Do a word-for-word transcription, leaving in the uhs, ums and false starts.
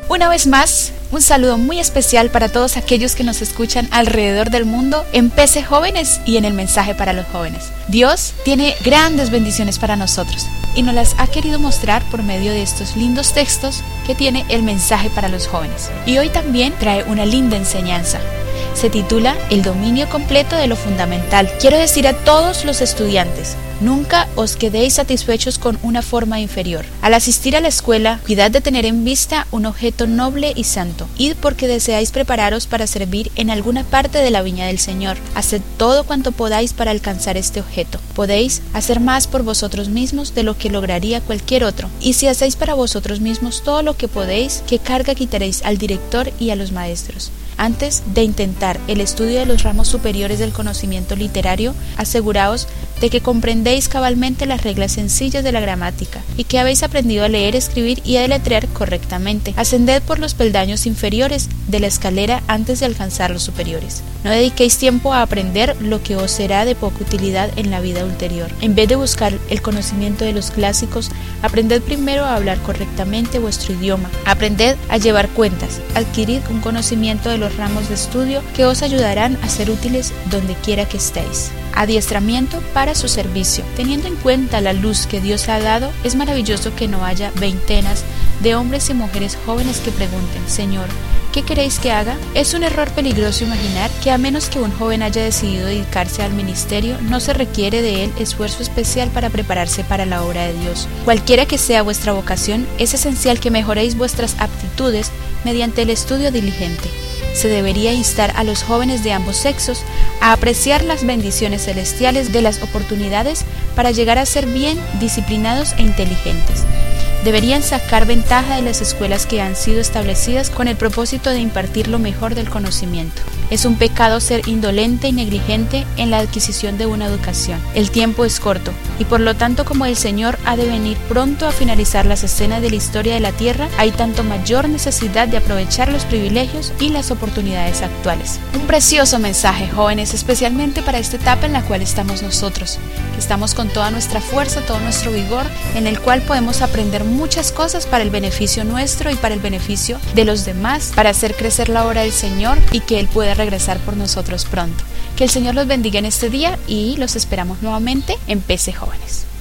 Una vez más, un saludo muy especial para todos aquellos que nos escuchan alrededor del mundo en P C Jóvenes y en el mensaje para los jóvenes. Dios tiene grandes bendiciones para nosotros y nos las ha querido mostrar por medio de estos lindos textos que tiene el mensaje para los jóvenes. Y hoy también trae una linda enseñanza. Se titula El dominio completo de lo fundamental. Quiero decir a todos los estudiantes, nunca os quedéis satisfechos con una forma inferior. Al asistir a la escuela, cuidad de tener en vista un objeto noble y santo. Id porque deseáis prepararos para servir en alguna parte de la viña del Señor. Haced todo cuanto podáis para alcanzar este objeto. Podéis hacer más por vosotros mismos de lo que lograría cualquier otro. Y si hacéis para vosotros mismos todo lo que podéis, ¿qué carga quitaréis al director y a los maestros? Antes de intentar el estudio de los ramos superiores del conocimiento literario, aseguraos de que comprendéis cabalmente las reglas sencillas de la gramática y que habéis aprendido a leer, escribir y a deletrear correctamente. Ascended por los peldaños inferiores de la escalera antes de alcanzar los superiores. No dediquéis tiempo a aprender lo que os será de poca utilidad en la vida ulterior. En vez de buscar el conocimiento de los clásicos, aprended primero a hablar correctamente vuestro idioma. Aprended a llevar cuentas. Adquirid un conocimiento de los ramos de estudio que os ayudarán a ser útiles donde quiera que estéis. Adiestramiento para su servicio. Teniendo en cuenta la luz que Dios ha dado, es maravilloso que no haya veintenas de hombres y mujeres jóvenes que pregunten: Señor, ¿qué queréis que haga? Es un error peligroso imaginar que a menos que un joven haya decidido dedicarse al ministerio, no se requiere de él esfuerzo especial para prepararse para la obra de Dios. Cualquiera que sea vuestra vocación, es esencial que mejoréis vuestras aptitudes mediante el estudio diligente. Se debería instar a los jóvenes de ambos sexos a apreciar las bendiciones celestiales de las oportunidades para llegar a ser bien disciplinados e inteligentes. Deberían sacar ventaja de las escuelas que han sido establecidas con el propósito de impartir lo mejor del conocimiento. Es un pecado ser indolente y negligente en la adquisición de una educación. El tiempo es corto, y por lo tanto, como el Señor ha de venir pronto a finalizar las escenas de la historia de la tierra, hay tanto mayor necesidad de aprovechar los privilegios y las oportunidades actuales. Un precioso mensaje, jóvenes, especialmente para esta etapa en la cual estamos nosotros, que estamos con toda nuestra fuerza, todo nuestro vigor, en el cual podemos aprender muchas cosas para el beneficio nuestro y para el beneficio de los demás, para hacer crecer la obra del Señor y que Él pueda regresar por nosotros pronto. Que el Señor los bendiga en este día y los esperamos nuevamente en P C Jóvenes.